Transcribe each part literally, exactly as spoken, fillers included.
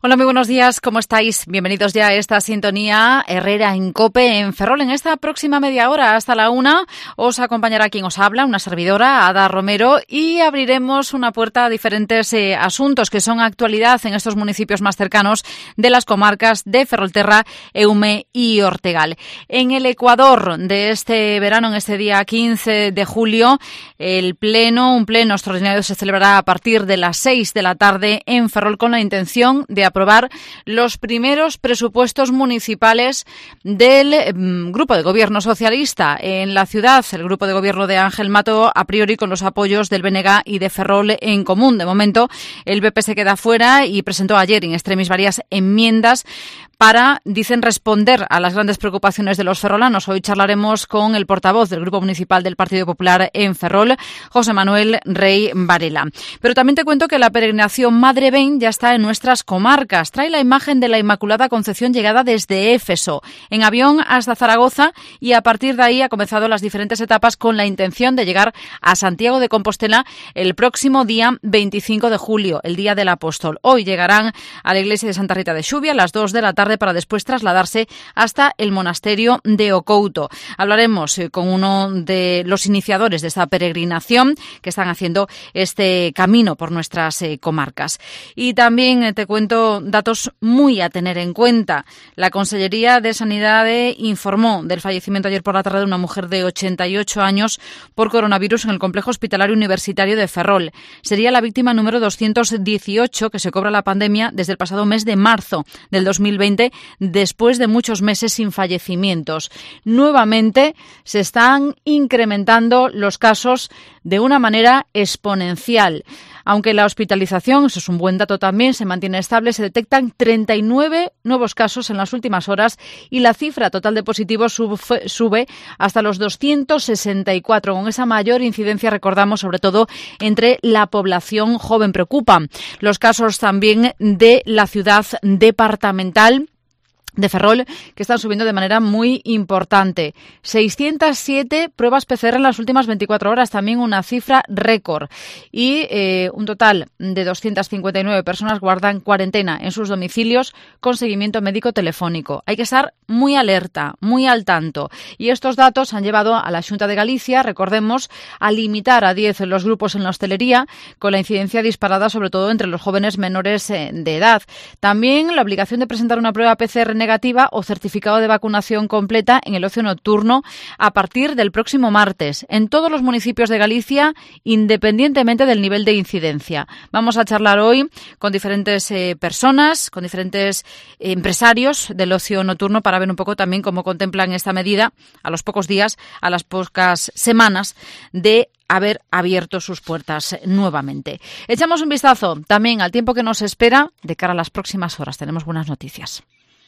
Hola, muy buenos días, ¿cómo estáis? Bienvenidos ya a esta sintonía Herrera en COPE en Ferrol. En esta próxima media hora hasta la una os acompañará quien os habla, una servidora, Ada Romero, y abriremos una puerta a diferentes eh, asuntos que son actualidad en estos municipios más cercanos de las comarcas de Ferrolterra, Eume y Ortegal. En el Ecuador de este verano, en este día quince de julio, el pleno, un pleno extraordinario se celebrará a partir de las seis de la tarde en Ferrol con la intención de aprobar los primeros presupuestos municipales del eh, Grupo de Gobierno Socialista en la ciudad, el Grupo de Gobierno de Ángel Mato, a priori con los apoyos del B N G y de Ferrol en común. De momento, el B P se queda fuera y presentó ayer in extremis varias enmiendas para, dicen, responder a las grandes preocupaciones de los ferrolanos. Hoy charlaremos con el portavoz del Grupo Municipal del Partido Popular en Ferrol, José Manuel Rey Varela. Pero también te cuento que la peregrinación Madre Ven ya está en nuestras comarcas. Trae la imagen de la Inmaculada Concepción llegada desde Éfeso, en avión hasta Zaragoza, y a partir de ahí ha comenzado las diferentes etapas con la intención de llegar a Santiago de Compostela el próximo día veinticinco de julio, el Día del Apóstol. Hoy llegarán a la iglesia de Santa Rita de Xubia a las dos de la tarde para después trasladarse hasta el monasterio de Ocouto. Hablaremos eh, con uno de los iniciadores de esta peregrinación que están haciendo este camino por nuestras eh, comarcas. Y también eh, te cuento datos muy a tener en cuenta. La Consellería de Sanidad informó del fallecimiento ayer por la tarde de una mujer de ochenta y ocho años por coronavirus en el complejo hospitalario universitario de Ferrol. Sería la víctima número doscientos dieciocho que se cobra la pandemia desde el pasado mes de marzo del dos mil veinte, después de muchos meses sin fallecimientos. Nuevamente se están incrementando los casos de una manera exponencial. Aunque la hospitalización, eso es un buen dato también, se mantiene estable, se detectan treinta y nueve nuevos casos en las últimas horas y la cifra total de positivos sube, sube hasta los doscientos sesenta y cuatro. Con esa mayor incidencia, recordamos, sobre todo entre la población joven. Preocupan los casos también de la ciudad departamental de Ferrol, que están subiendo de manera muy importante. seiscientas siete pruebas P C R en las últimas veinticuatro horas, también una cifra récord. Y eh, un total de doscientas cincuenta y nueve personas guardan cuarentena en sus domicilios con seguimiento médico telefónico. Hay que estar muy alerta, muy al tanto. Y estos datos han llevado a la Xunta de Galicia, recordemos, a limitar a diez los grupos en la hostelería, con la incidencia disparada sobre todo entre los jóvenes menores eh, de edad. También la obligación de presentar una prueba P C R negativa o certificado de vacunación completa en el ocio nocturno a partir del próximo martes en todos los municipios de Galicia, independientemente del nivel de incidencia. Vamos a charlar hoy con diferentes eh, personas, con diferentes eh, empresarios del ocio nocturno para ver un poco también cómo contemplan esta medida a los pocos días, a las pocas semanas de haber abierto sus puertas nuevamente. Echamos un vistazo también al tiempo que nos espera de cara a las próximas horas. Tenemos buenas noticias.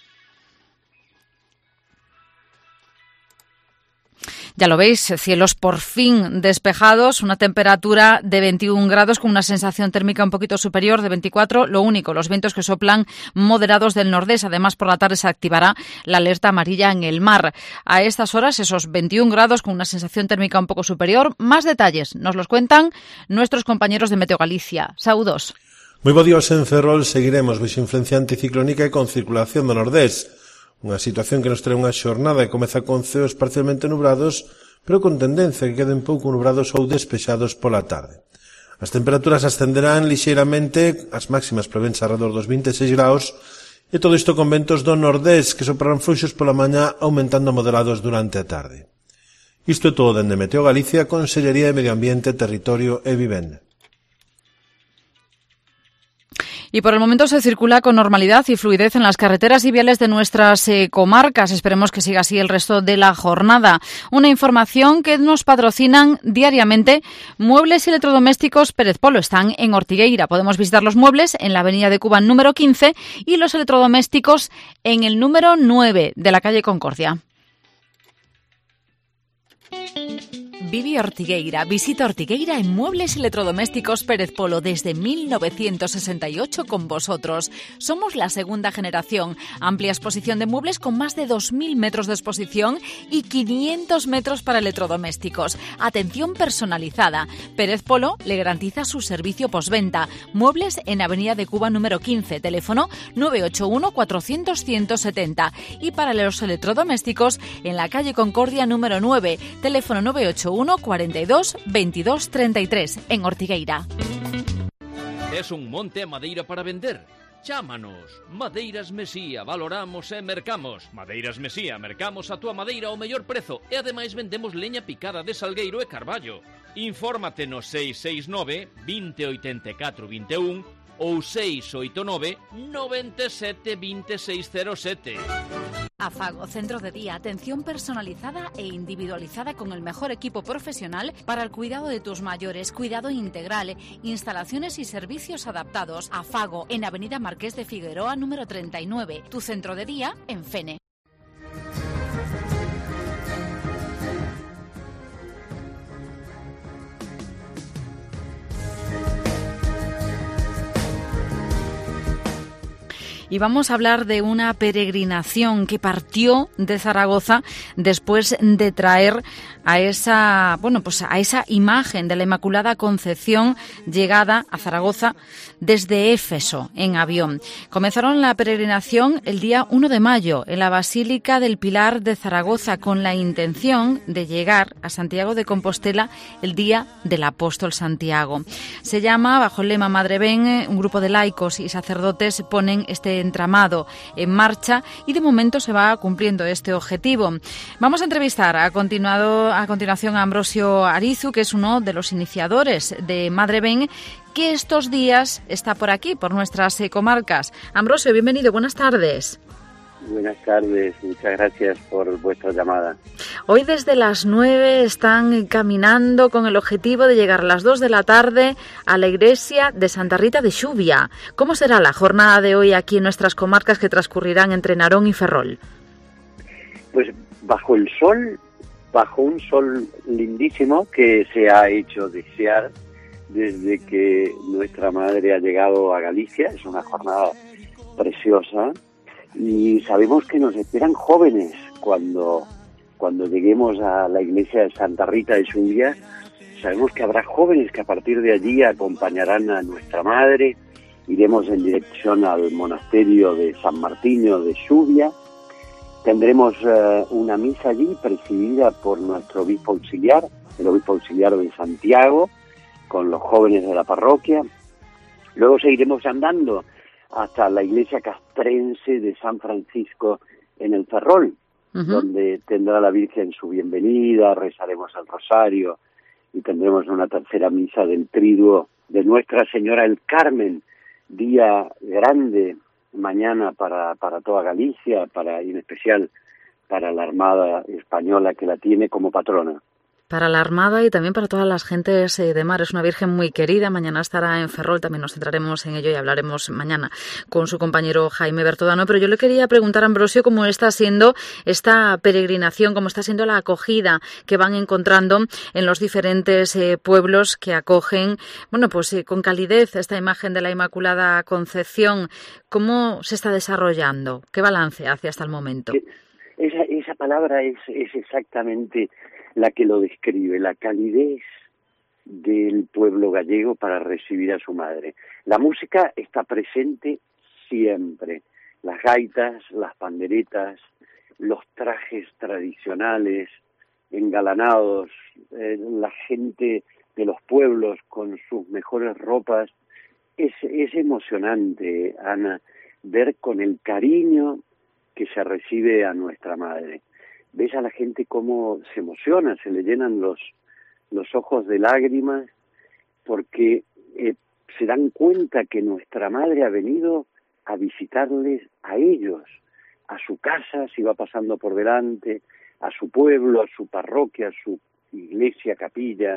Ya lo veis, cielos por fin despejados, una temperatura de veintiún grados con una sensación térmica un poquito superior de veinticuatro. Lo único, los vientos que soplan moderados del nordés. Además, por la tarde se activará la alerta amarilla en el mar. A estas horas, esos veintiún grados con una sensación térmica un poco superior. Más detalles nos los cuentan nuestros compañeros de Meteo Galicia. Saúdos. Moi bo días en Ferrol, seguiremos baixo influencia anticiclónica e con circulación do nordés. Unha situación que nos trae unha xornada que comeza con ceos parcialmente nubrados, pero con tendencia que queden pouco nubrados ou despexados pola tarde. As temperaturas ascenderán lixeiramente, as máximas prevense alrededor dos vinte e seis graus, e todo isto con ventos do nordés que soprarán fluxos pola mañá aumentando moderados durante a tarde. Isto é todo dende Meteo Galicia, Consellería de Medio Ambiente, Territorio e Vivenda. Y por el momento se circula con normalidad y fluidez en las carreteras y viales de nuestras eh, comarcas. Esperemos que siga así el resto de la jornada. Una información que nos patrocinan diariamente Muebles y Electrodomésticos Pérez Polo. Están en Ortigueira. Podemos visitar los muebles en la avenida de Cuba número quince y los electrodomésticos en el número nueve de la calle Concordia. Vivi Ortigueira. Visita Ortigueira en Muebles y Electrodomésticos Pérez Polo desde mil novecientos sesenta y ocho con vosotros. Somos la segunda generación. Amplia exposición de muebles con más de dos mil metros de exposición y quinientos metros para electrodomésticos. Atención personalizada. Pérez Polo le garantiza su servicio postventa. Muebles en Avenida de Cuba número quince. Teléfono nueve ocho uno cuatrocientos ciento setenta. Y para los electrodomésticos en la calle Concordia número nueve. Teléfono nueve ocho uno cuarenta y dos veintidós treinta y tres en Ortigueira. Es un monte a madeira para vender? Chámanos. Madeiras Mesía, valoramos e mercamos. Madeiras Mesía, mercamos a túa madeira ao mellor prezo e ademais vendemos leña picada de salgueiro e carballo. Infórmate no seis seis nove, vinte, oitenta e catro, vinte e un ou seis oito nove, noventa e sete, vinte e seis cero sete. Afago, centro de día, atención personalizada e individualizada con el mejor equipo profesional para el cuidado de tus mayores, cuidado integral, instalaciones y servicios adaptados. Afago, en Avenida Marqués de Figueroa número treinta y nueve, tu centro de día en Fene. Y vamos a hablar de una peregrinación que partió de Zaragoza después de traer a esa, bueno, pues a esa imagen de la Inmaculada Concepción llegada a Zaragoza desde Éfeso en avión. Comenzaron la peregrinación el día uno de mayo en la Basílica del Pilar de Zaragoza con la intención de llegar a Santiago de Compostela el día del Apóstol Santiago. Se llama, bajo el lema Madre Ven, un grupo de laicos y sacerdotes ponen este entramado en marcha y de momento se va cumpliendo este objetivo. Vamos a entrevistar a continuado a continuación a Ambrosio Arizu, que es uno de los iniciadores de Madre Ven, que estos días está por aquí, por nuestras eh, comarcas. Ambrosio, bienvenido, buenas tardes. Buenas tardes, muchas gracias por vuestra llamada. Hoy desde las nueve están caminando con el objetivo de llegar a las dos de la tarde a la iglesia de Santa Rita de Xuvia. ¿Cómo será la jornada de hoy aquí en nuestras comarcas que transcurrirán entre Narón y Ferrol? Pues bajo el sol, bajo un sol lindísimo que se ha hecho desear desde que nuestra madre ha llegado a Galicia. Es una jornada preciosa y sabemos que nos esperan jóvenes cuando, cuando lleguemos a la iglesia de Santa Rita de Xuvia. Sabemos que habrá jóvenes que a partir de allí acompañarán a nuestra madre. Iremos en dirección al monasterio de San Martiño de Xuvia. Tendremos uh, una misa allí presidida por nuestro obispo auxiliar, el obispo auxiliar de Santiago, con los jóvenes de la parroquia. Luego seguiremos andando hasta la iglesia castrense de San Francisco en el Ferrol, uh-huh. donde tendrá la Virgen su bienvenida, rezaremos el rosario y tendremos una tercera misa del triduo de Nuestra Señora del Carmen, día grande mañana para, para toda Galicia, para y en especial para la Armada Española, que la tiene como patrona. Para la Armada y también para todas las gentes de mar. Es una virgen muy querida. Mañana estará en Ferrol, también nos centraremos en ello y hablaremos mañana con su compañero Jaime Bertodano. Pero yo le quería preguntar a Ambrosio cómo está siendo esta peregrinación, cómo está siendo la acogida que van encontrando en los diferentes eh, pueblos que acogen, bueno, pues eh, con calidez esta imagen de la Inmaculada Concepción. ¿Cómo se está desarrollando? ¿Qué balance hace hasta el momento? Esa, esa palabra es, es exactamente la que lo describe, la calidez del pueblo gallego para recibir a su madre. La música está presente siempre, las gaitas, las panderetas, los trajes tradicionales, engalanados, eh, la gente de los pueblos con sus mejores ropas. Es, es emocionante, Ana, ver con el cariño que se recibe a nuestra madre. Ves a la gente cómo se emociona, se le llenan los, los ojos de lágrimas, porque eh, se dan cuenta que nuestra madre ha venido a visitarles a ellos, a su casa, si va pasando por delante, a su pueblo, a su parroquia, a su iglesia, capilla.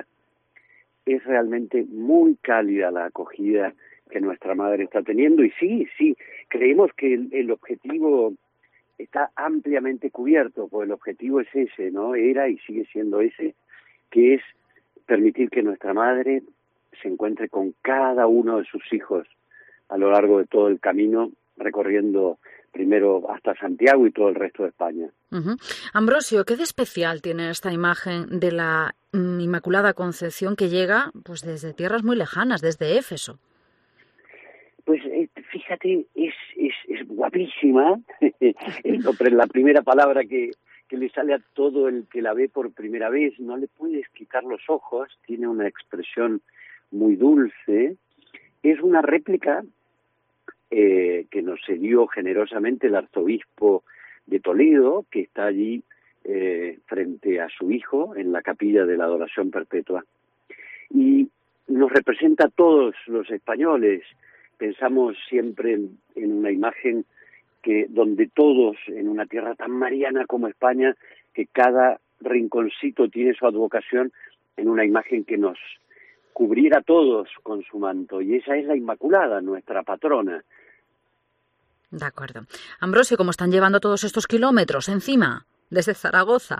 Es realmente muy cálida la acogida que nuestra madre está teniendo, y sí, sí, creemos que el, el objetivo está ampliamente cubierto, pues el objetivo es ese, ¿no? Era y sigue siendo ese, que es permitir que nuestra madre se encuentre con cada uno de sus hijos a lo largo de todo el camino, recorriendo primero hasta Santiago y todo el resto de España. Uh-huh. Ambrosio, ¿qué de especial tiene esta imagen de la mm, Inmaculada Concepción que llega pues desde tierras muy lejanas, desde Éfeso? Pues eh, fíjate, es, es, es guapísima. Es la primera palabra que, que le sale a todo el que la ve por primera vez. No le puedes quitar los ojos, tiene una expresión muy dulce. Es una réplica eh, que nos cedió generosamente el arzobispo de Toledo, que está allí eh, frente a su hijo en la capilla de la Adoración Perpetua. Y nos representa a todos los españoles. Pensamos siempre en, en una imagen que donde todos, en una tierra tan mariana como España, que cada rinconcito tiene su advocación, en una imagen que nos cubriera a todos con su manto. Y esa es la Inmaculada, nuestra patrona. De acuerdo. Ambrosio, ¿cómo están llevando todos estos kilómetros encima, desde Zaragoza?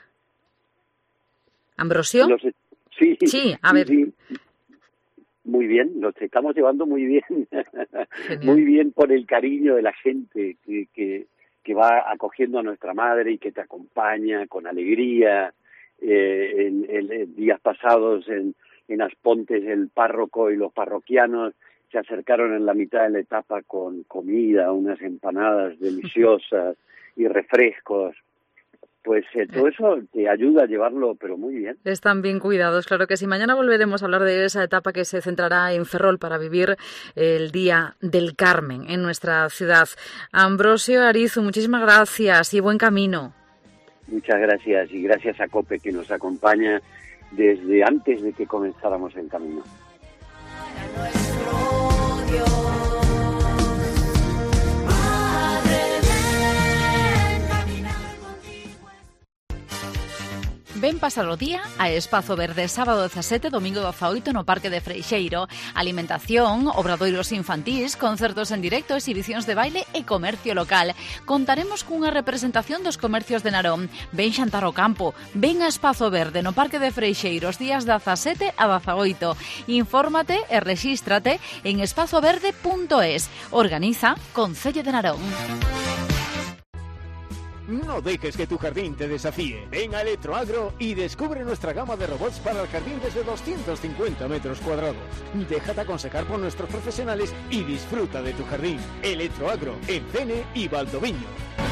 ¿Ambrosio? Los, sí, sí, a ver. Sí. Muy bien, los estamos llevando muy bien, muy bien por el cariño de la gente que, que, que va acogiendo a nuestra madre y que te acompaña con alegría. Eh, en, en, en días pasados en, en Aspontes el párroco y los parroquianos se acercaron en la mitad de la etapa con comida, unas empanadas deliciosas y refrescos. Pues eh, todo eso te ayuda a llevarlo, pero muy bien. Están bien cuidados, claro que sí. Mañana volveremos a hablar de esa etapa que se centrará en Ferrol para vivir el Día del Carmen en nuestra ciudad. Ambrosio Arizu, muchísimas gracias y buen camino. Muchas gracias y gracias a COPE que nos acompaña desde antes de que comenzáramos el camino. Ven pasar o día a Espazo Verde, sábado dezasete, domingo dezaoito no Parque de Freixeiro. Alimentación, obradoiros infantís, concertos en directo, exhibicións de baile e comercio local. Contaremos cunha representación dos comercios de Narón. Ven xantar ao campo, ven a Espazo Verde no Parque de Freixeiro os días dezasete a dezaoito. Infórmate e rexístrate en espazo verde punto es. Organiza Concello de Narón. No dejes que tu jardín te desafíe. Ven a Electroagro y descubre nuestra gama de robots para el jardín desde doscientos cincuenta metros cuadrados. Déjate aconsejar por nuestros profesionales y disfruta de tu jardín. Electroagro, en Cene y Valdoviño.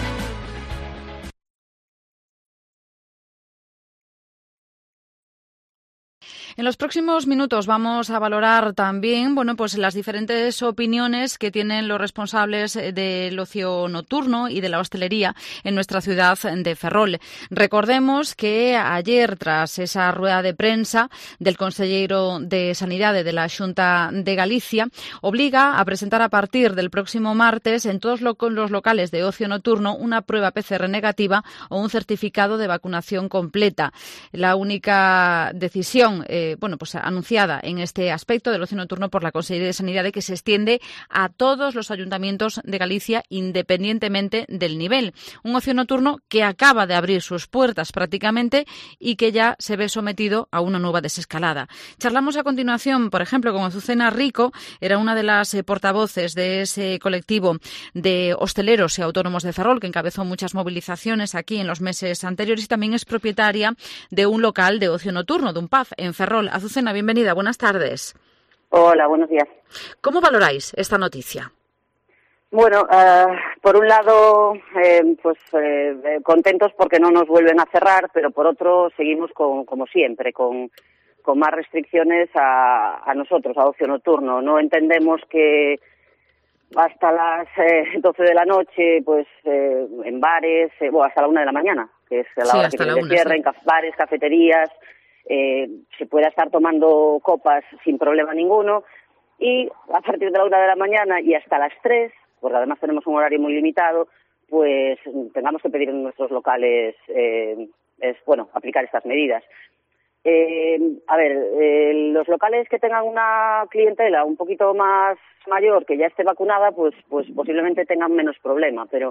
En los próximos minutos vamos a valorar también, bueno, pues las diferentes opiniones que tienen los responsables del ocio nocturno y de la hostelería en nuestra ciudad de Ferrol. Recordemos que ayer, tras esa rueda de prensa del consellero de Sanidade de la Xunta de Galicia, obliga a presentar a partir del próximo martes en todos los locales de ocio nocturno una prueba P C R negativa o un certificado de vacunación completa. La única decisión eh, bueno, pues anunciada en este aspecto del ocio nocturno por la Consellería de Sanidade, que se extiende a todos los ayuntamientos de Galicia independientemente del nivel. Un ocio nocturno que acaba de abrir sus puertas prácticamente y que ya se ve sometido a una nueva desescalada. Charlamos a continuación, por ejemplo, con Azucena Rico, era una de las eh, portavoces de ese colectivo de hosteleros y autónomos de Ferrol que encabezó muchas movilizaciones aquí en los meses anteriores y también es propietaria de un local de ocio nocturno, de un pub en Ferrol. Azucena, bienvenida, buenas tardes. Hola, buenos días. ¿Cómo valoráis esta noticia? Bueno, uh, por un lado, eh, pues eh, contentos porque no nos vuelven a cerrar, pero por otro seguimos con, como siempre, con, con más restricciones a, a nosotros, a ocio nocturno. No entendemos que hasta las eh, doce de la noche, pues eh, en bares, eh, bueno, hasta la una de la mañana, que es la sí, hora que se cierra, sí. En bares, cafeterías, Eh, se pueda estar tomando copas sin problema ninguno y a partir de la una de la mañana y hasta las tres, porque además tenemos un horario muy limitado, pues tengamos que pedir en nuestros locales, eh, es bueno, aplicar estas medidas. Eh, a ver, eh, los locales que tengan una clientela un poquito más mayor, que ya esté vacunada, pues, pues posiblemente tengan menos problema, pero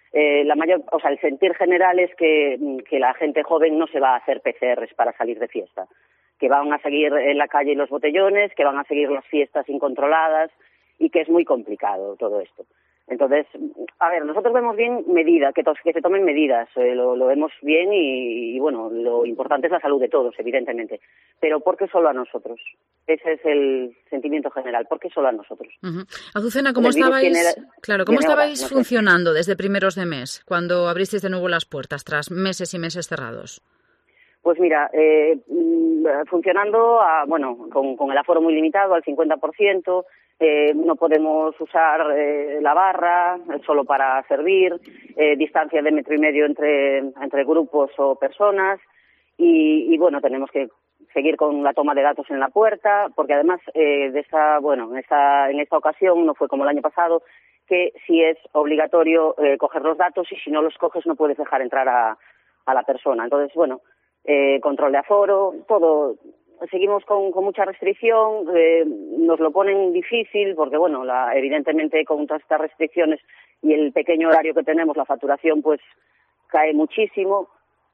eh, la mayor, o sea, el sentir general es que, que la gente joven no se va a hacer P C Rs para salir de fiesta, que van a seguir en la calle los botellones, que van a seguir las fiestas incontroladas y que es muy complicado todo esto. Entonces, a ver, nosotros vemos bien medidas, que, que se tomen medidas, eh, lo, lo vemos bien y, y, bueno, lo importante es la salud de todos, evidentemente. Pero ¿por qué solo a nosotros? Ese es el sentimiento general. ¿Por qué solo a nosotros? Uh-huh. Azucena, ¿cómo estabais, tiene, claro, ¿cómo estabais ahora, no funcionando sé. desde primeros de mes, cuando abristeis de nuevo las puertas, tras meses y meses cerrados? Pues mira, eh, funcionando, a, bueno, con, con el aforo muy limitado, al cincuenta por ciento, eh, no podemos usar eh, la barra solo para servir, eh, distancia de metro y medio entre, entre grupos o personas, y, y bueno, tenemos que seguir con la toma de datos en la puerta, porque además eh, de esta, bueno, en esta, en esta ocasión no fue como el año pasado, que sí es obligatorio eh, coger los datos y si no los coges no puedes dejar entrar a, a la persona. Entonces, bueno, eh, control de aforo, todo. Seguimos con, con mucha restricción, eh, nos lo ponen difícil porque, bueno, la, evidentemente con todas estas restricciones y el pequeño horario que tenemos, la facturación pues cae muchísimo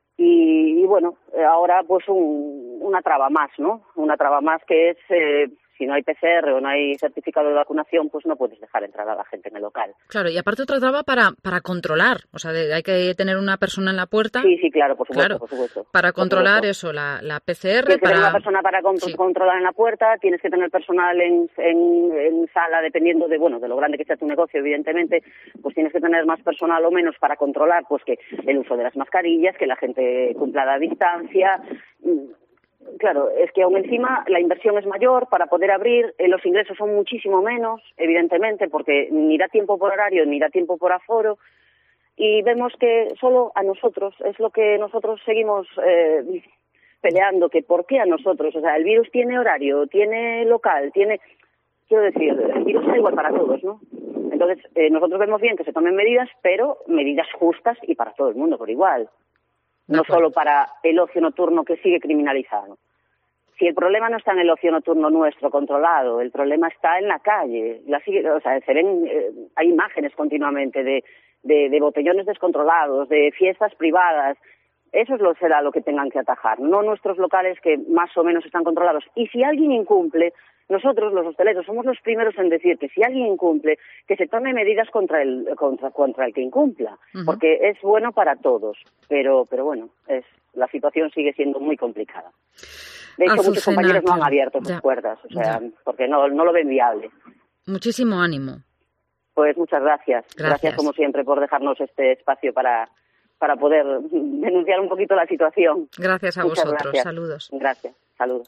y, y bueno, ahora pues un, una traba más, ¿no? Una traba más que es, eh, si no hay P C R o no hay certificado de vacunación, pues no puedes dejar entrar a la gente en el local. Claro, y aparte otra traba para para controlar, o sea, de, hay que tener una persona en la puerta. Sí, sí, claro, por supuesto, claro, por supuesto. Para controlar supuesto. eso, la, la P C R. Tienes para... que tener una persona para con- sí. controlar en la puerta, tienes que tener personal en, en, en sala, dependiendo de, bueno, de lo grande que sea tu negocio, evidentemente, pues tienes que tener más personal o menos para controlar, pues que el uso de las mascarillas, que la gente cumpla la distancia. Claro, es que aún encima la inversión es mayor para poder abrir, eh, los ingresos son muchísimo menos, evidentemente, porque ni da tiempo por horario, ni da tiempo por aforo, y vemos que solo a nosotros, es lo que nosotros seguimos eh, peleando, que ¿por qué a nosotros? O sea, el virus tiene horario, tiene local, tiene, quiero decir, el virus es igual para todos, ¿no? Entonces, eh, nosotros vemos bien que se tomen medidas, pero medidas justas y para todo el mundo por igual. No solo para el ocio nocturno que sigue criminalizado. Si el problema no está en el ocio nocturno nuestro controlado, el problema está en la calle. La sigue, o sea, se ven, eh, hay imágenes continuamente de, de, de botellones descontrolados, de fiestas privadas. Eso es lo será lo que tengan que atajar, no nuestros locales que más o menos están controlados. Y si alguien incumple, nosotros, los hosteleros, somos los primeros en decir que si alguien incumple, que se tome medidas contra el contra contra el que incumpla, uh-huh. porque es bueno para todos, pero pero bueno, es la situación sigue siendo muy complicada. De hecho, Azucena, muchos compañeros no han abierto sus ya, puertas, o sea, ya. porque no no lo ven viable. Muchísimo ánimo. Pues muchas gracias. Gracias, gracias como siempre por dejarnos este espacio para para poder denunciar un poquito la situación. Gracias a muchas vosotros. Gracias. Saludos. Gracias. Saludos.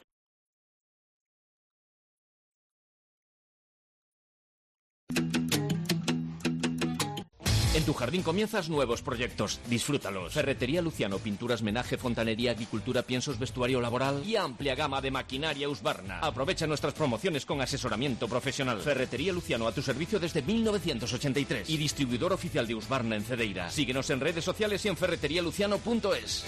En tu jardín comienzas nuevos proyectos. Disfrútalos. Ferretería Luciano, pinturas, menaje, fontanería, agricultura, piensos, vestuario laboral y amplia gama de maquinaria Husqvarna. Aprovecha nuestras promociones con asesoramiento profesional. Ferretería Luciano, a tu servicio desde mil novecientos ochenta y tres y distribuidor oficial de Husqvarna en Cedeira. Síguenos en redes sociales y en ferretería luciano punto es.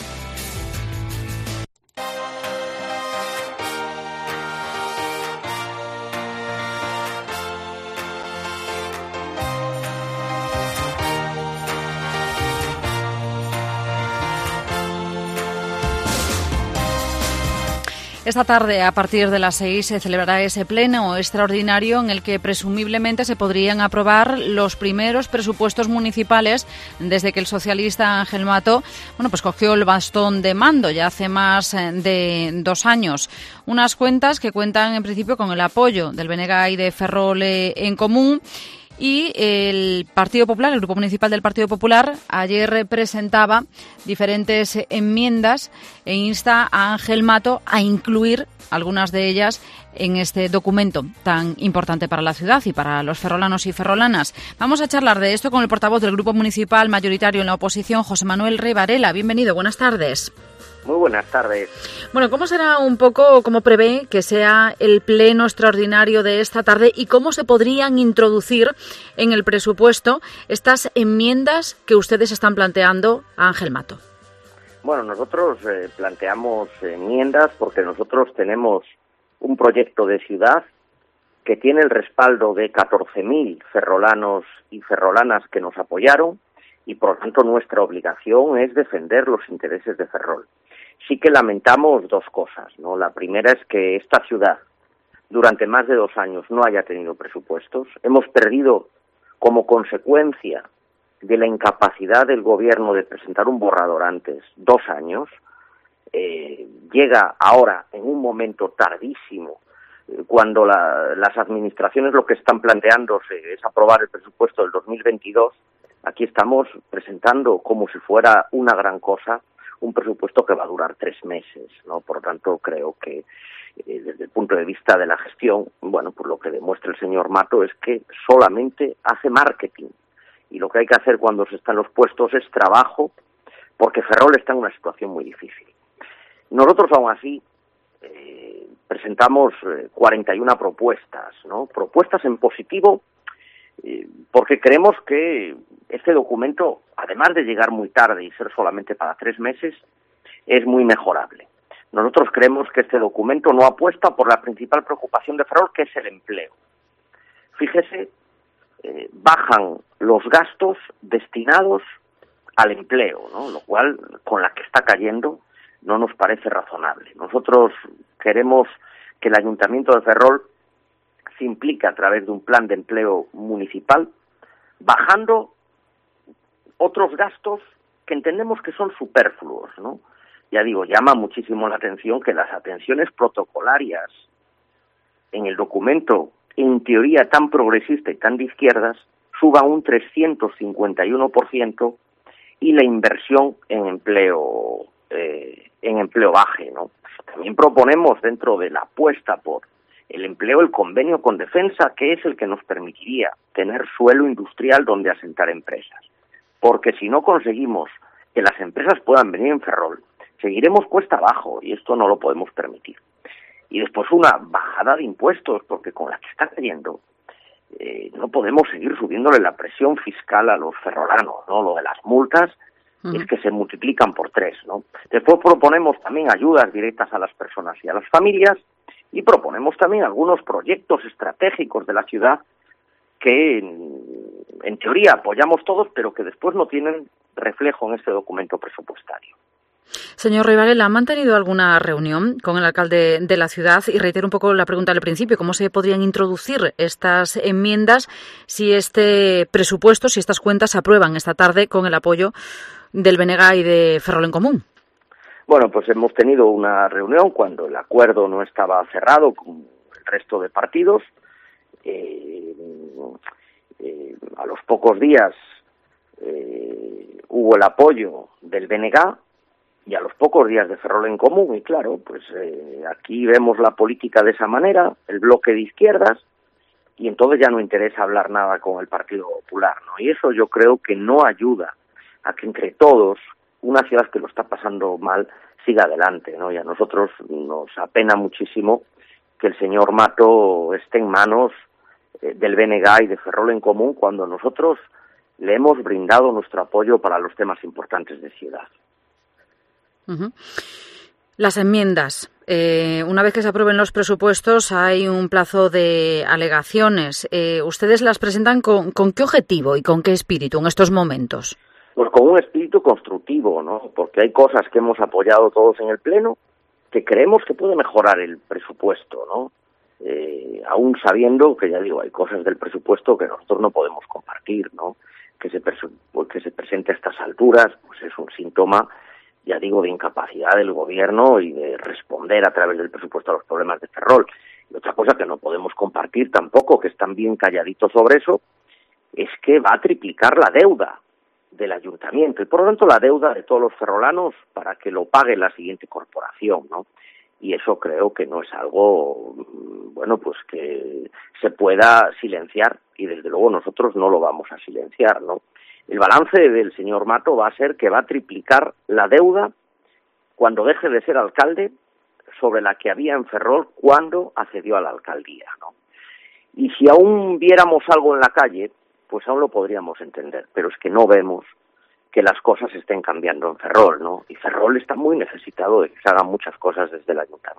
Esta tarde, a partir de las seis, se celebrará ese pleno extraordinario en el que presumiblemente se podrían aprobar los primeros presupuestos municipales desde que el socialista Ángel Mato, bueno, pues cogió el bastón de mando ya hace más de dos años. Unas cuentas que cuentan en principio con el apoyo del B N G y de Ferrol en Común. Y el Partido Popular, el Grupo Municipal del Partido Popular, ayer presentaba diferentes enmiendas e insta a Ángel Mato a incluir algunas de ellas en este documento tan importante para la ciudad y para los ferrolanos y ferrolanas. Vamos a charlar de esto con el portavoz del Grupo Municipal mayoritario en la oposición, José Manuel Rey Varela. Bienvenido, buenas tardes. Muy buenas tardes. Bueno, ¿cómo será un poco, cómo prevé que sea el pleno extraordinario de esta tarde y cómo se podrían introducir en el presupuesto estas enmiendas que ustedes están planteando a Ángel Mato? Bueno, nosotros eh, planteamos enmiendas porque nosotros tenemos un proyecto de ciudad que tiene el respaldo de catorce mil ferrolanos y ferrolanas que nos apoyaron y por lo tanto nuestra obligación es defender los intereses de Ferrol. Sí que lamentamos dos cosas, ¿no? La primera es que esta ciudad durante más de dos años no haya tenido presupuestos. Hemos perdido como consecuencia de la incapacidad del gobierno de presentar un borrador antes dos años. Eh, llega ahora en un momento tardísimo, eh, cuando la, las administraciones lo que están planteándose es aprobar el presupuesto del dos mil veintidós. Aquí estamos presentando como si fuera una gran cosa un presupuesto que va a durar tres meses, ¿no? Por lo tanto, creo que eh, desde el punto de vista de la gestión, bueno, pues lo que demuestra el señor Mato es que solamente hace marketing, y lo que hay que hacer cuando se están los puestos es trabajo, porque Ferrol está en una situación muy difícil. Nosotros, aún así, eh, presentamos eh, cuarenta y una propuestas, ¿no? Propuestas en positivo, eh, porque creemos que este documento, además de llegar muy tarde y ser solamente para tres meses, es muy mejorable. Nosotros creemos que este documento no apuesta por la principal preocupación de Ferrol, que es el empleo. Fíjese, eh, bajan los gastos destinados al empleo, ¿no? Lo cual, con la que está cayendo, no nos parece razonable. Nosotros queremos que el Ayuntamiento de Ferrol se implique a través de un plan de empleo municipal, bajando otros gastos que entendemos que son superfluos, ¿no? Ya digo, llama muchísimo la atención que las atenciones protocolarias en el documento, en teoría tan progresista y tan de izquierdas, suba un trescientos cincuenta y uno por ciento y la inversión en empleo eh, en empleo baje, ¿no? También proponemos, dentro de la apuesta por el empleo, el convenio con Defensa, que es el que nos permitiría tener suelo industrial donde asentar empresas. Porque si no conseguimos que las empresas puedan venir en Ferrol, seguiremos cuesta abajo, y esto no lo podemos permitir. Y después una bajada de impuestos, porque con la que está cayendo, eh, no podemos seguir subiéndole la presión fiscal a los ferrolanos, ¿no? Lo de las multas uh-huh. es que se multiplican por tres, ¿no? Después proponemos también ayudas directas a las personas y a las familias, y proponemos también algunos proyectos estratégicos de la ciudad que en, en teoría apoyamos todos, pero que después no tienen reflejo en este documento presupuestario. Señor Rivalela, ¿han mantenido alguna reunión con el alcalde de la ciudad? Y reitero un poco la pregunta del principio, ¿cómo se podrían introducir estas enmiendas si este presupuesto, si estas cuentas se aprueban esta tarde con el apoyo del B N G y de Ferrol en Común? Bueno, pues hemos tenido una reunión cuando el acuerdo no estaba cerrado con el resto de partidos. Eh, eh, a los pocos días eh, hubo el apoyo del B N G y a los pocos días de Ferrol en Común, y claro, pues eh, aquí vemos la política de esa manera, el bloque de izquierdas, y entonces ya no interesa hablar nada con el Partido Popular, ¿no? Y eso yo creo que no ayuda a que entre todos, una ciudad que lo está pasando mal, siga adelante, ¿no? Y a nosotros nos apena muchísimo que el señor Mato esté en manos eh, del B N G y de Ferrol en Común, cuando nosotros le hemos brindado nuestro apoyo para los temas importantes de ciudad. Uh-huh. Las enmiendas. Eh, una vez que se aprueben los presupuestos hay un plazo de alegaciones. Eh, ¿Ustedes las presentan con, con qué objetivo y con qué espíritu en estos momentos? Pues con un espíritu constructivo, ¿no? Porque hay cosas que hemos apoyado todos en el Pleno que creemos que puede mejorar el presupuesto, ¿no? Eh, aún sabiendo que, ya digo, hay cosas del presupuesto que nosotros no podemos compartir, ¿no? Que se, persu- que se presente a estas alturas, pues es un síntoma, ya digo, de incapacidad del gobierno y de responder a través del presupuesto a los problemas de Ferrol. Y otra cosa que no podemos compartir tampoco, que están bien calladitos sobre eso, es que va a triplicar la deuda del ayuntamiento y por lo tanto la deuda de todos los ferrolanos para que lo pague la siguiente corporación, ¿no? Y eso creo que no es algo, bueno, pues que se pueda silenciar, y desde luego nosotros no lo vamos a silenciar, ¿no? El balance del señor Mato va a ser que va a triplicar la deuda cuando deje de ser alcalde sobre la que había en Ferrol cuando accedió a la alcaldía, ¿no? Y si aún viéramos algo en la calle, pues aún lo podríamos entender, pero es que no vemos que las cosas estén cambiando en Ferrol, ¿no? Y Ferrol está muy necesitado de que se hagan muchas cosas desde el ayuntamiento.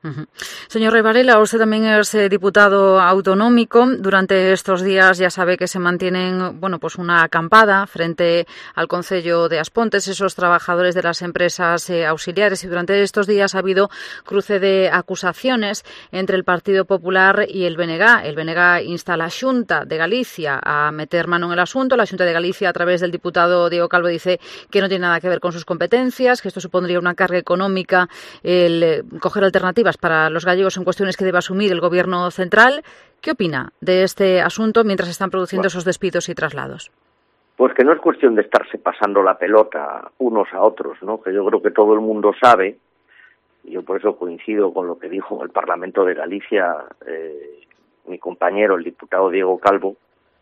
Uh-huh. Señor Rey Varela, usted también es eh, diputado autonómico. Durante estos días ya sabe que se mantienen, bueno, pues una acampada frente al Concello de Aspontes, esos trabajadores de las empresas eh, auxiliares, y durante estos días ha habido cruce de acusaciones entre el Partido Popular y el B N G. El B N G insta a la Xunta de Galicia a meter mano en el asunto. La Xunta de Galicia, a través del diputado Diego Calvo, dice que no tiene nada que ver con sus competencias, que esto supondría una carga económica el eh, coger alternativas para los gallegos en cuestiones que debe asumir el Gobierno central. ¿Qué opina de este asunto mientras están produciendo bueno, esos despidos y traslados? Pues que no es cuestión de estarse pasando la pelota unos a otros, ¿no? Que yo creo que todo el mundo sabe, y yo por eso coincido con lo que dijo en el Parlamento de Galicia eh, mi compañero, el diputado Diego Calvo,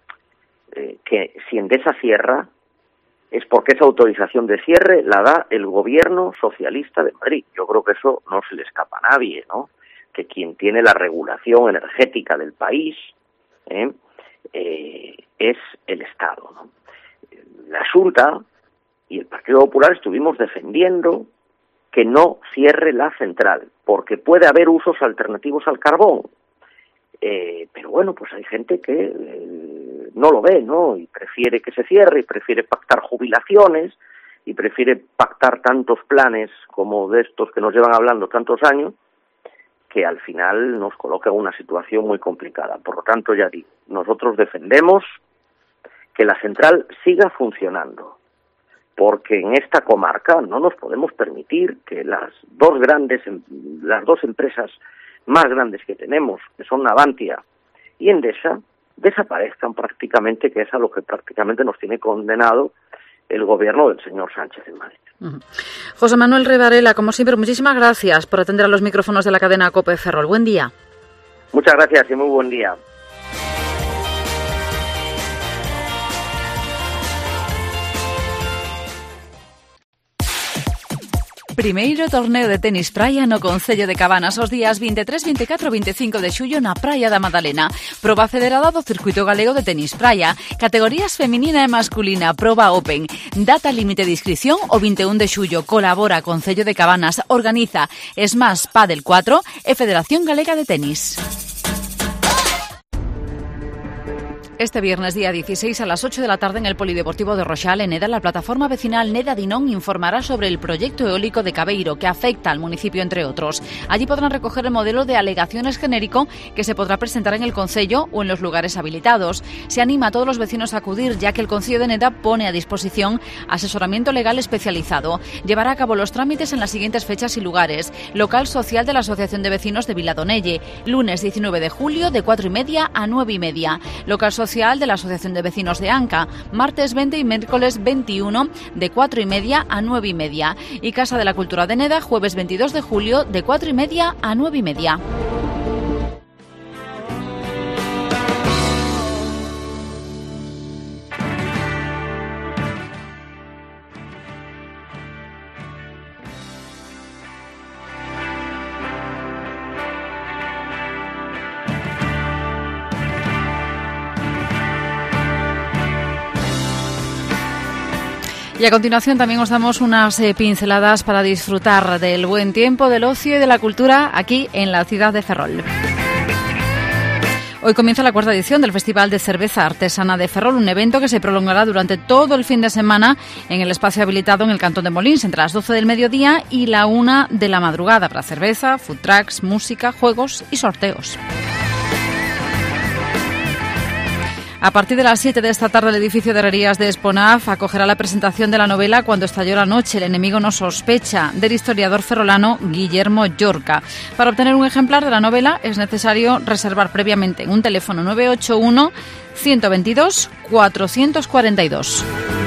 eh, que si Endesa cierra es porque esa autorización de cierre la da el Gobierno socialista de Madrid. Yo creo que eso no se le escapa a nadie, ¿no? Que quien tiene la regulación energética del país ¿eh? Eh, es el Estado, ¿no? La Xunta y el Partido Popular estuvimos defendiendo que no cierre la central, porque puede haber usos alternativos al carbón. Eh, pero bueno, pues hay gente que eh, no lo ve, ¿no? Y prefiere que se cierre, y prefiere pactar jubilaciones, y prefiere pactar tantos planes como de estos que nos llevan hablando tantos años, que al final nos coloca en una situación muy complicada. Por lo tanto, ya digo, nosotros defendemos que la central siga funcionando, porque en esta comarca no nos podemos permitir que las dos grandes, las dos empresas más grandes que tenemos, que son Navantia y Endesa, desaparezcan prácticamente, que es a lo que prácticamente nos tiene condenado el gobierno del señor Sánchez en Madrid. Uh-huh. José Manuel Rey Varela, como siempre, muchísimas gracias por atender a los micrófonos de la cadena COPE Ferrol. Buen día. Muchas gracias y muy buen día. Primeiro torneo de tenis praia no Concello de Cabanas os días veintitrés, veinticuatro e veinticinco de xullo na Praia da Madalena. Proba federada do Circuito Galego de Tenis Praia. Categorías feminina e masculina. Proba Open. Data límite de inscripción o vinte e un de xullo. Colabora Concello de Cabanas. Organiza Smash Padel cuatro e Federación Galega de Tenis. Este viernes, día dieciséis, a las ocho de la tarde, en el Polideportivo de Roxal, en Neda, la plataforma vecinal Neda Dinón informará sobre el proyecto eólico de Cabeiro, que afecta al municipio, entre otros. Allí podrán recoger el modelo de alegaciones genérico que se podrá presentar en el concello o en los lugares habilitados. Se anima a todos los vecinos a acudir, ya que el concello de Neda pone a disposición asesoramiento legal especializado. Llevará a cabo los trámites en las siguientes fechas y lugares. Local social de la Asociación de Vecinos de Viladonelle, lunes diecinueve de julio, de cuatro y media a nueve y media. Local social de la Asociación de Vecinos de Anca, martes veinte y miércoles veintiuno, de cuatro y media a nueve y media. Y Casa de la Cultura de Neda, jueves veintidós de julio, de cuatro y media a nueve y media. Y a continuación también os damos unas eh, pinceladas para disfrutar del buen tiempo, del ocio y de la cultura aquí en la ciudad de Ferrol. Hoy comienza la cuarta edición del Festival de Cerveza Artesana de Ferrol, un evento que se prolongará durante todo el fin de semana en el espacio habilitado en el Cantón de Molins, entre las doce del mediodía y la una de la madrugada, para cerveza, food trucks, música, juegos y sorteos. A partir de las siete de esta tarde, el edificio de herrerías de Esponaf acogerá la presentación de la novela Cuando estalló la noche, el enemigo no sospecha, del historiador ferrolano Guillermo Llorca. Para obtener un ejemplar de la novela es necesario reservar previamente en un teléfono nueve ocho uno, ciento veintidós, cuatrocientos cuarenta y dos.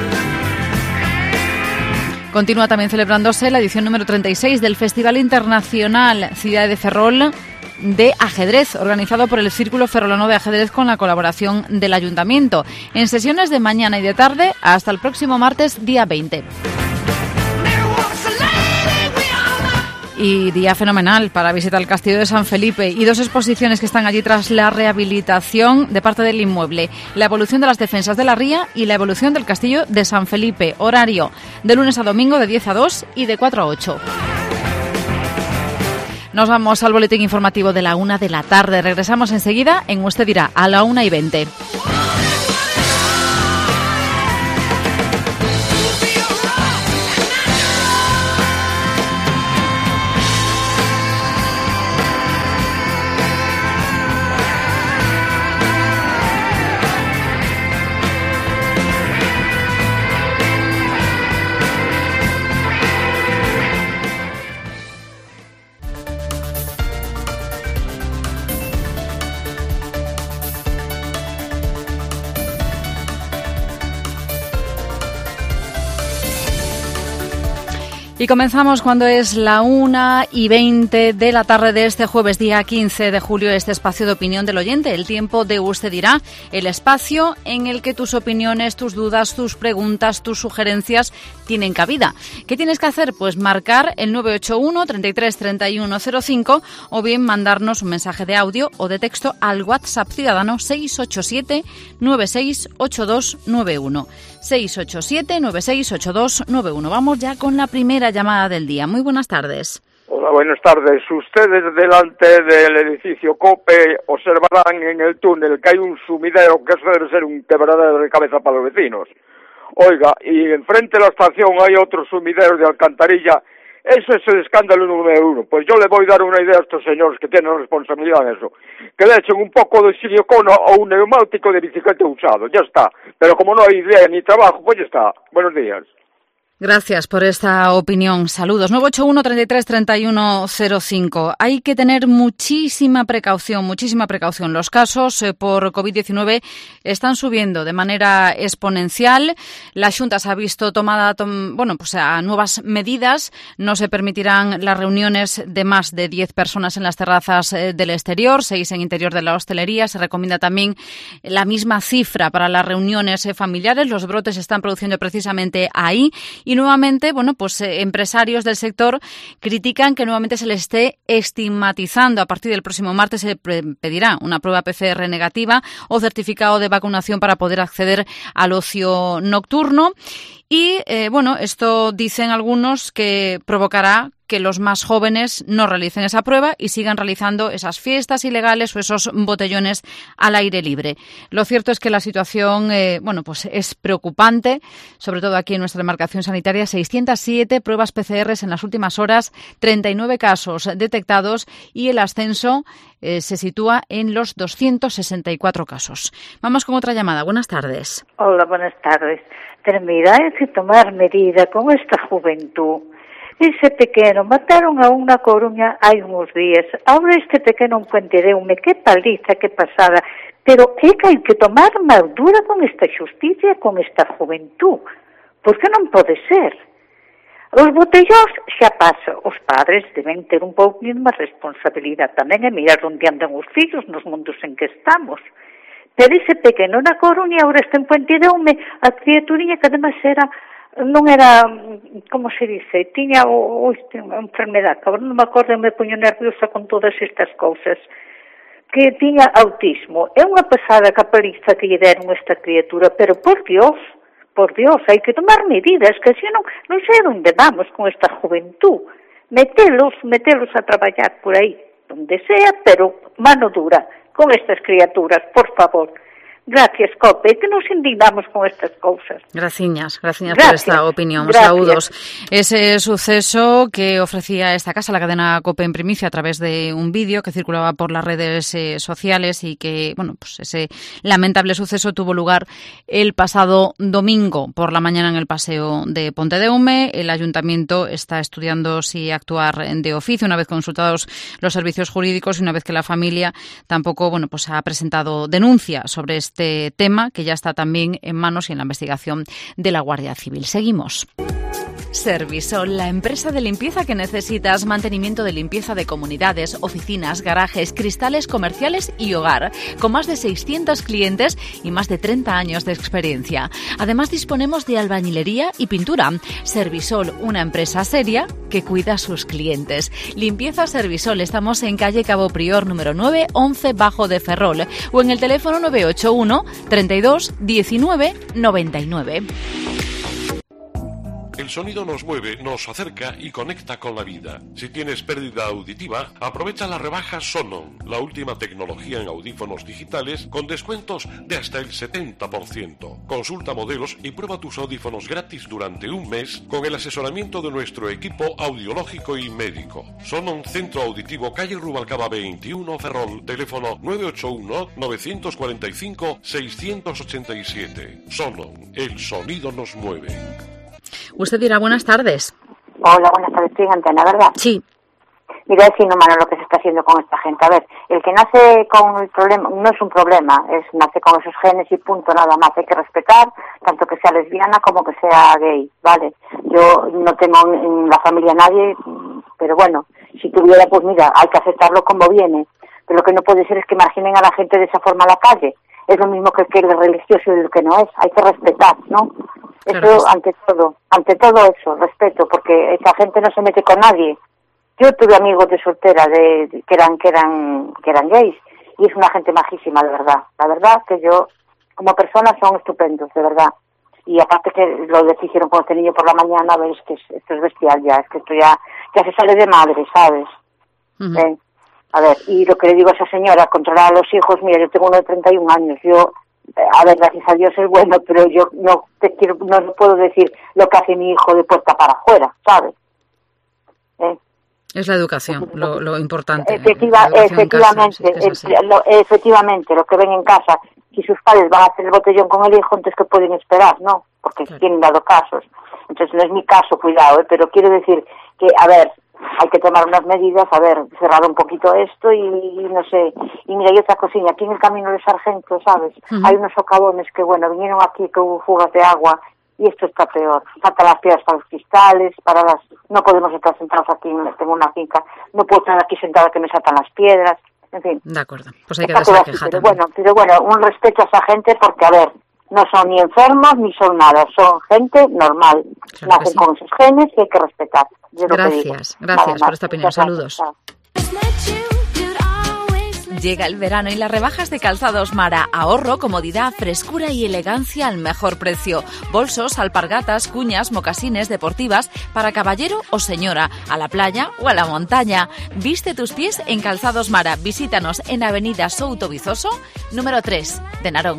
Continúa también celebrándose la edición número treinta y seis del Festival Internacional Ciudad de Ferrol de Ajedrez, organizado por el Círculo Ferrolano de Ajedrez con la colaboración del Ayuntamiento, en sesiones de mañana y de tarde hasta el próximo martes, día veinte. Y día fenomenal para visitar el Castillo de San Felipe y dos exposiciones que están allí tras la rehabilitación de parte del inmueble: la evolución de las defensas de la ría y la evolución del Castillo de San Felipe. Horario de lunes a domingo de diez a dos y de cuatro a ocho. Nos vamos al boletín informativo de la una de la tarde. Regresamos enseguida en Usted Dirá, a la una y veinte. Y comenzamos cuando es la una y veinte de la tarde de este jueves, día quince de julio, este espacio de opinión del oyente, el tiempo de Usted Dirá, el espacio en el que tus opiniones, tus dudas, tus preguntas, tus sugerencias tienen cabida. ¿Qué tienes que hacer? Pues marcar el nueve ocho uno, treinta y tres, treinta y uno cero cinco o bien mandarnos un mensaje de audio o de texto al WhatsApp ciudadano seis ocho siete, nueve seis ocho dos nueve uno. seis ocho siete, nueve seis ocho dos nueve uno. Vamos ya con la primera llamada del día. Muy buenas tardes. Hola, buenas tardes. Ustedes delante del edificio COPE observarán en el túnel que hay un sumidero que eso debe ser un quebradero de cabeza para los vecinos. Oiga, y enfrente de la estación hay otro sumidero de alcantarilla. Eso es el escándalo número uno. Pues yo le voy a dar una idea a estos señores que tienen responsabilidad en eso. Que le echen un poco de silicona o un neumático de bicicleta usado. Ya está. Pero como no hay idea ni trabajo, pues ya está. Buenos días. Gracias por esta opinión. Saludos. nueve ocho uno, treinta y tres, treinta y uno cero cinco. Hay que tener muchísima precaución, muchísima precaución. Los casos eh, por COVID diecinueve están subiendo de manera exponencial. La Xunta se ha visto tomada, tom, bueno, pues a nuevas medidas. No se permitirán las reuniones de más de diez personas en las terrazas eh, del exterior, seis en interior de la hostelería. Se recomienda también la misma cifra para las reuniones eh, familiares. Los brotes se están produciendo precisamente ahí. Y nuevamente, bueno, pues eh, empresarios del sector critican que nuevamente se les esté estigmatizando. A partir del próximo martes se pedirá una prueba P C R negativa o certificado de vacunación para poder acceder al ocio nocturno. Y, eh, bueno, esto dicen algunos que provocará que los más jóvenes no realicen esa prueba y sigan realizando esas fiestas ilegales o esos botellones al aire libre. Lo cierto es que la situación, eh, bueno, pues es preocupante, sobre todo aquí en nuestra demarcación sanitaria. seiscientas siete pruebas P C Rs en las últimas horas, treinta y nueve casos detectados y el ascenso eh, se sitúa en los doscientos sesenta y cuatro casos. Vamos con otra llamada. Buenas tardes. Hola, buenas tardes. Pero mira, hay que tomar medida con esta juventud. Ese pequeno, mataron a unha Coruña hai uns días. Ahora este pequeno en Puentedeume, que paliza, que pasada. Pero é que hai que tomar madura con esta xusticia, con esta juventud. Porque non pode ser. Os botellóns xa pasa. Os padres deben ter un pouco máis responsabilidade tamén e mirar onde andan os fillos nos mundos en que estamos. Pero ese pequeno na Coruña, ahora está en Puentedeume, a criaturinha que además era... non era, como se dice, tiña o, o, unha enfermedade, que agora non me acordo, me poño nerviosa con todas estas cousas, que tiña autismo. É unha pasada que a paliza que lle deron esta criatura, pero por Dios, por Dios, hai que tomar medidas, que así non, non sei onde vamos con esta juventud. Metelos, metelos a traballar por aí, donde sea, pero mano dura, con estas criaturas, por favor. Gracias, COPE, que nos indignamos con estas cousas. Graciñas, graciñas por esta opinión. Gracias. Saúdos. Ese suceso que ofrecía esta casa, la cadena COPE en primicia, a través de un vídeo que circulaba por las redes eh, sociales y que, bueno, pues ese lamentable suceso tuvo lugar el pasado domingo por la mañana en el paseo de Pontedeume. El ayuntamiento está estudiando si actuar de oficio una vez consultados los servicios jurídicos y una vez que la familia tampoco, bueno, pues ha presentado denuncia sobre este Este tema, que ya está también en manos y en la investigación de la Guardia Civil. Seguimos. Servisol, la empresa de limpieza que necesitas, mantenimiento de limpieza de comunidades, oficinas, garajes, cristales comerciales y hogar, con más de seiscientos clientes y más de treinta años de experiencia. Además disponemos de albañilería y pintura. Servisol, una empresa seria que cuida a sus clientes. Limpieza Servisol, estamos en calle Cabo Prior número nueve, once Bajo de Ferrol o en el teléfono nueve ocho uno, treinta y dos, diecinueve, noventa y nueve. El sonido nos mueve, nos acerca y conecta con la vida. Si tienes pérdida auditiva, aprovecha las rebajas Sonon, la última tecnología en audífonos digitales con descuentos de hasta el setenta por ciento. Consulta modelos y prueba tus audífonos gratis durante un mes con el asesoramiento de nuestro equipo audiológico y médico. Sonon Centro Auditivo, calle Rubalcaba veintiuno, Ferrol, teléfono nueve ocho uno, nueve cuatro cinco, seis ocho siete. Sonon, el sonido nos mueve. Usted dirá, buenas tardes. Hola, buenas tardes, estoy en antena, ¿verdad? Sí. Mira, es inhumano lo que se está haciendo con esta gente. A ver, el que nace con el problema, no es un problema, es nace con esos genes y punto, nada más. Hay que respetar, tanto que sea lesbiana como que sea gay, ¿vale? Yo no tengo en la familia a nadie, pero bueno, si tuviera, pues mira, hay que aceptarlo como viene. Pero lo que no puede ser es que marginen a la gente de esa forma a la calle. Es lo mismo que, que el religioso y lo que no es. Hay que respetar, ¿no? Claro. Eso ante todo, ante todo eso, respeto, porque esa gente no se mete con nadie. Yo tuve amigos de soltera de, de que eran que eran que eran gays y es una gente majísima, de verdad. La verdad que yo, como personas, son estupendos, de verdad. Y aparte que lo que hicieron con este niño por la mañana, a ver, es que es, esto es bestial ya, es que esto ya, ya se sale de madre, ¿sabes? Uh-huh. ¿Eh? A ver, y lo que le digo a esa señora, controlar a los hijos, mira, yo tengo uno de treinta y un años, yo, eh, a ver, gracias a Dios es bueno, pero yo no te quiero, no puedo decir lo que hace mi hijo de puerta para afuera, ¿sabes? ¿Eh? Es la educación, lo, lo importante. Efectiva, efectivamente, casa, sí, es lo, efectivamente, lo que ven en casa. Si sus padres van a hacer el botellón con el hijo, entonces ¿qué pueden esperar? ¿No? Porque claro, tienen dado casos. Entonces no es mi caso, cuidado, ¿eh? Pero quiero decir que, a ver, hay que tomar unas medidas, a ver, cerrar un poquito esto y, y no sé. Y mira, hay otra cosilla, aquí en el Camino de Sargento, ¿sabes? Uh-huh. Hay unos socavones que, bueno, vinieron aquí que hubo fugas de agua. Y esto está peor. Faltan las piedras para los cristales, para las... No podemos estar sentados aquí, tengo una finca, no puedo estar aquí sentada que me saltan las piedras, en fin. De acuerdo, pues hay que darse la queja. Pero bueno, pero bueno, un respeto a esa gente porque, a ver, no son ni enfermos ni son nada, son gente normal. Claro Nacen sí. con esos genes y hay que respetar. Yo gracias, gracias por esta opinión. Saludos. Llega el verano y las rebajas de Calzados Mara. Ahorro, comodidad, frescura y elegancia al mejor precio. Bolsos, alpargatas, cuñas, mocasines, deportivas para caballero o señora, a la playa o a la montaña. Viste tus pies en Calzados Mara. Visítanos en Avenida Souto Vizoso, número tres, de Narón.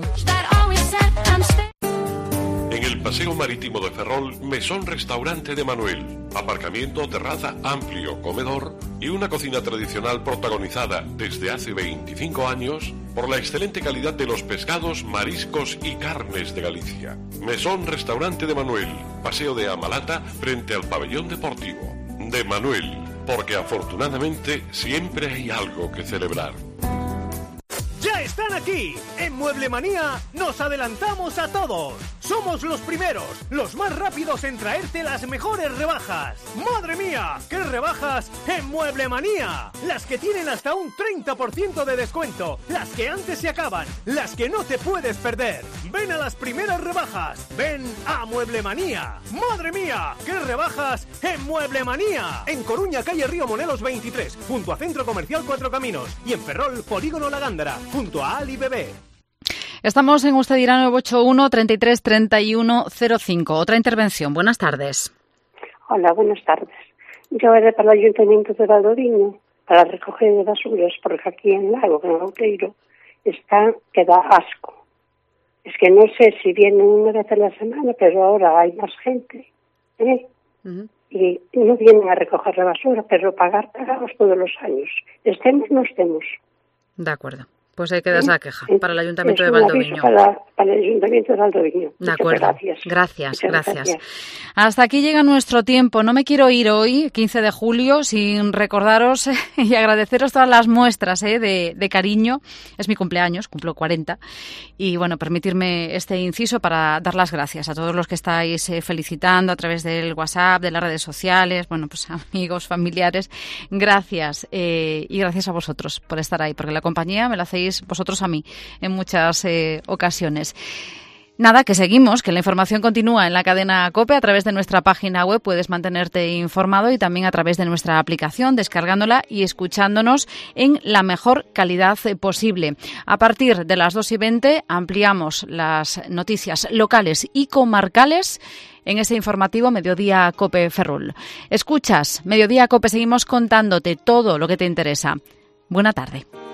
En el Paseo Marítimo de Ferrol, Mesón Restaurante de Manuel. Aparcamiento, terraza, amplio comedor y una cocina tradicional protagonizada desde hace veinticinco años por la excelente calidad de los pescados, mariscos y carnes de Galicia. Mesón Restaurante de Manuel, Paseo de Amalata, frente al pabellón deportivo. De Manuel, porque afortunadamente siempre hay algo que celebrar. ¡Ya están aquí! En Mueble Manía nos adelantamos a todos. Somos los primeros, los más rápidos en traerte las mejores rebajas. ¡Madre mía! ¡Qué rebajas en Mueble Manía! Las que tienen hasta un treinta por ciento de descuento, las que antes se acaban, las que no te puedes perder. Ven a las primeras rebajas. Ven a Mueble Manía. ¡Madre mía! ¡Qué rebajas en Mueble Manía! En Coruña, calle Río Monelos veintitrés, junto a Centro Comercial Cuatro Caminos. Y en Ferrol, Polígono La Gándara, junto a Ali Bebé. Estamos en Usted dirá nueve ocho uno, treinta y tres, treinta y uno, cero cinco. Otra intervención. Buenas tardes. Hola, buenas tardes. Yo era para el Ayuntamiento de Valdoviño, para recoger de basuras, porque aquí en Lago, en Outeiro, está que da asco. Es que no sé si vienen una vez a la semana, pero ahora hay más gente, ¿eh? Uh-huh. Y no vienen a recoger la basura, pero pagar pagamos todos los años. Estemos, no estemos. De acuerdo. Pues hay que dar esa queja para el Ayuntamiento es de Valdoviño. Para, para el Ayuntamiento de Valdoviño. De acuerdo. Gracias. Gracias, gracias. gracias. Hasta aquí llega nuestro tiempo. No me quiero ir hoy, quince de julio, sin recordaros y agradeceros todas las muestras ¿eh? de, de cariño. Es mi cumpleaños, cumplo cuarenta. Y bueno, permitirme este inciso para dar las gracias a todos los que estáis eh, felicitando a través del WhatsApp, de las redes sociales, bueno, pues amigos, familiares. Gracias. Eh, y gracias a vosotros por estar ahí, porque la compañía me la hacéis vosotros a mí en muchas eh, ocasiones. Nada, que seguimos, que la información continúa en la cadena COPE. A través de nuestra página web puedes mantenerte informado y también a través de nuestra aplicación, descargándola y escuchándonos en la mejor calidad posible. A partir de las dos y veinte ampliamos las noticias locales y comarcales en ese informativo Mediodía COPE Ferrol. Escuchas Mediodía COPE, seguimos contándote todo lo que te interesa. Buena tarde.